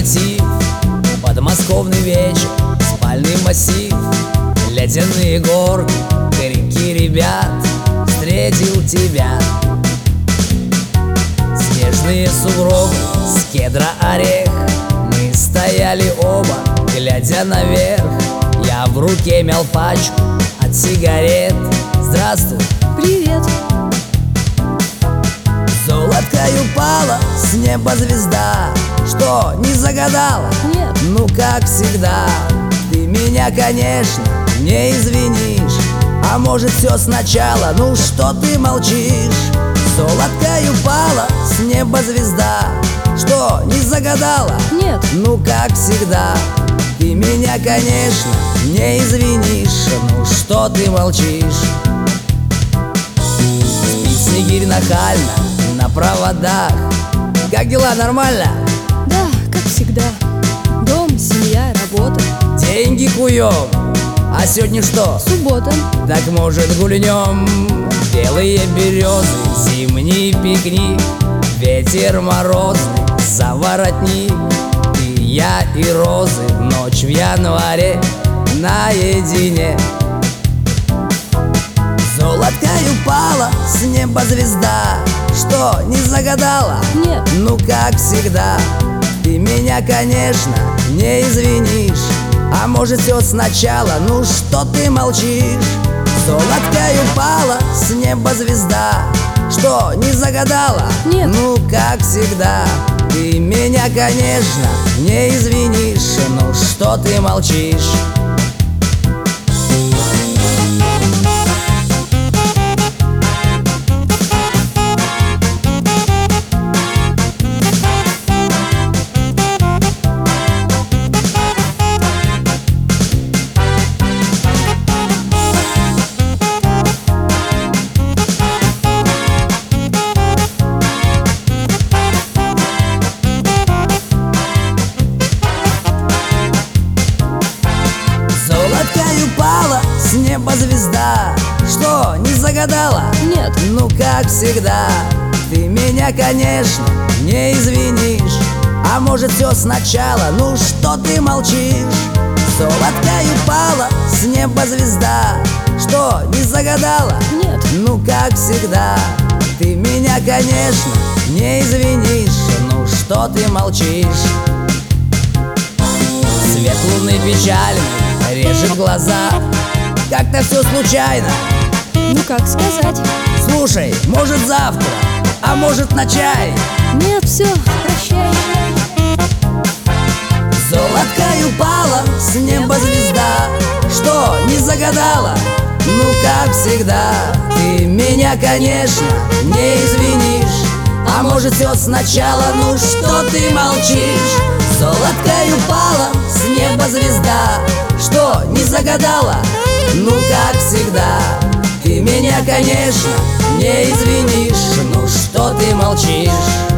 мотив, подмосковный вечер, спальный массив, ледяные горки, крики ребят, встретил тебя. Снежные сугробы, с кедра орех, мы стояли оба, глядя наверх. Я в руке мял пачку от сигарет. Здравствуй. Привет. Золоткой упала с неба звезда. Что, не загадала? Нет. Ну как всегда, ты меня, конечно, не извинишь. А может все сначала, ну что ты молчишь? Золоткой упала с неба звезда. Что, не загадала? Нет. Ну как всегда, ты меня, конечно, не извинишь. Ну что ты молчишь? Спит снегирь нахально на проводах. Как дела, нормально? Да, как всегда. Дом, семья, работа. Деньги куем. А сегодня что? Суббота. Так может гульнем? Белые березы, зимний пикник, ветер морозный, за воротник. И я, и розы, ночь в январе наедине. Золоткой упала с неба звезда. Что, не загадала? Нет. Ну как всегда, ты меня, конечно, не извинишь. А может все сначала, ну что ты молчишь? Золоткой упала с неба звезда. Что, не загадала? Нет. Ну как всегда, ты меня, конечно, не извинишь. Ну что ты молчишь? Золоткой упала с неба звезда. Что, не загадала? Нет. Ну как всегда, ты меня, конечно, не извинишь. А может все сначала, ну что ты молчишь? Золоткой упала с неба звезда. Что, не загадала? Нет. Ну как всегда, ты меня, конечно, не извинишь. Ну что ты молчишь? Свет луны печальный режет глаза. Как-то все случайно. Ну как сказать? Слушай, может завтра, а может на чай? Нет, все, прощай. Золоткой упала с неба звезда. Что, не загадала? Ну как всегда, ты меня, конечно, не извинишь. А может все сначала, ну что ты молчишь? Золоткой упала с неба звезда. Что, не загадала? Ну как всегда, ты меня, конечно, не извинишь. Ну что ты молчишь?